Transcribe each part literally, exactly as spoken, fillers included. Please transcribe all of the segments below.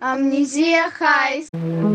Амнезия Хайс.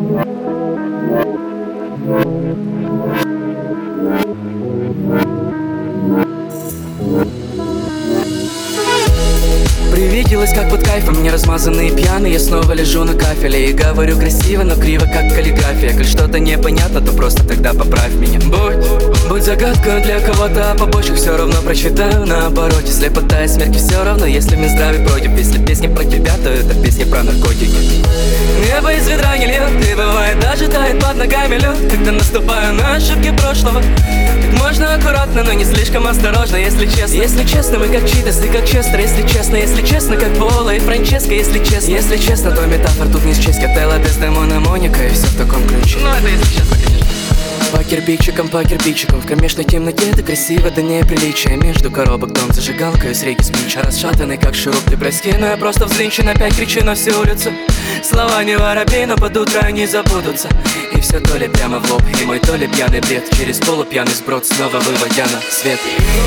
Привиделась как под кайфом, не размазанный и пьяный. Я снова лежу на кафеле и говорю красиво, но криво, как каллиграфия. Коль что-то непонятно, то просто тогда поправь меня. Будь, будь загадка для кого-то, а побочек все равно прочитаю на обороте. Слепота и смерти все равно, если в здравии против. Если песня про тебя, то это песня про наркотики. Небо из ведра не льет, и бывает даже тает под ногами лед, когда наступаю на ошибки прошлого. Так можно аккуратно, но не слишком осторожно, если честно. Если честно, мы как Читас и как Честер. Если честно, если честно, как Пола и Франческо. Если честно, если честно, то метафор тут не счесть. Котелло, Дездемона, Моника и все в таком ключе. Ну это если честно, конечно. По кирпичикам, по кирпичикам, в кромешной темноте это красиво, да неприличие. Между коробок дом, зажигалка и с реки спича. Расшатанный как шуруп, ты прости, но я просто взвинчен, опять кричу на всю улицу. Слова не воробей, но под утро они забудутся. И все то ли прямо в лоб, и мой то ли пьяный бред, через полупьяный сброд, снова выводя на свет.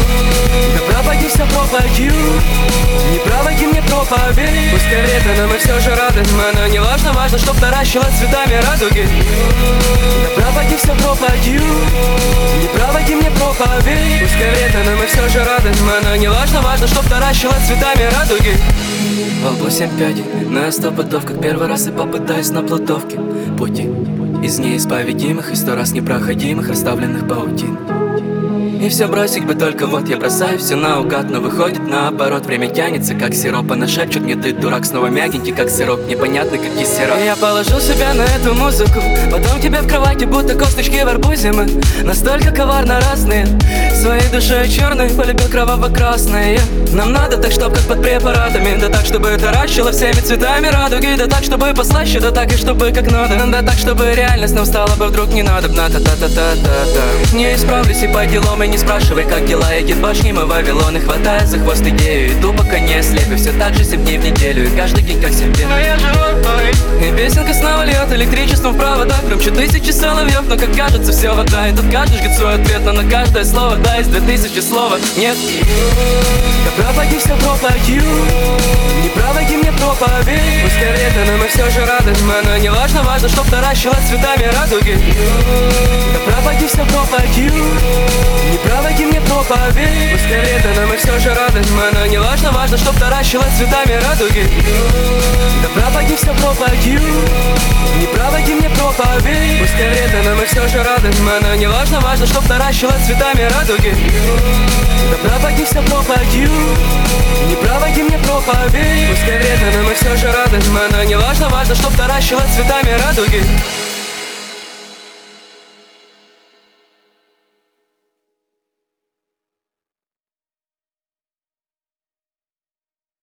Да проводи все пропадью, не проводи мне проповедь. Пускай вредно, но мы все же рады, но не важно, важно, чтоб наращивать цветами радуги. Да проводи все пропадью, не проводи мне проповедь. Пускай вредно, но мы все же рады, но не важно, важно, чтоб наращивать цветами радуги. Во лбу семь пядей, на сто пудов, как первый раз и попытаюсь на плутовке. Пути из неисповедимых и сто раз непроходимых, расставленных паутин. И все бросить бы, только вот я бросаю все наугад, но выходит наоборот. Время тянется, как сироп, она шепчет мне: ты дурак, снова мягенький, как сироп, непонятный, как кисерок. И я положу себя на эту музыку, потом тебе в кровати, будто косточки в арбузе. Мы настолько коварно разные, своей душой черной полюбил кроваво-красные. Нам надо так, чтоб как под препаратами, да так, чтобы таращило всеми цветами радуги. Да так, чтобы послаще, да так и чтобы как надо. Да так, чтобы реальность нам стала бы вдруг не надо. Та-та-та-та-та-та. Не исправлюсь и по делам, и не спрашивай, как дела. Едет башни, мы Вавилон, и хватая за хвост идею. Иду, пока не ослеп, и все так же семь дней в неделю, и каждый день как семь дней. Но я живой, и песенка снова льет электричеством в проводах. Громче тысячи соловьев, но как кажется все вода. И тут каждый жгет свой ответ, но на каждое слово да из две тысячи слова нет. Да проводи все пропадью, не проводи мне проповедь. Пускай вредно, но мы все же рады, но не важно, важно, чтоб наращивать цветами радуги. Да проводи все пропадью, не проводи мне проповедь. Пускай вредно, но мы все же рады, но не важно, важно, чтоб наращивать цветами радуги. Да проводи все пропадью, не проводи мне проповедь. Пускай вредно, но мы все же рады, но не важно, важно, чтоб наращивать цветами радуги. Да проводи все пропадью, не проводи мне проповедь. Пускай вредно, но мы все же рады, но не важно, важно, чтоб наращивать цветами радуги.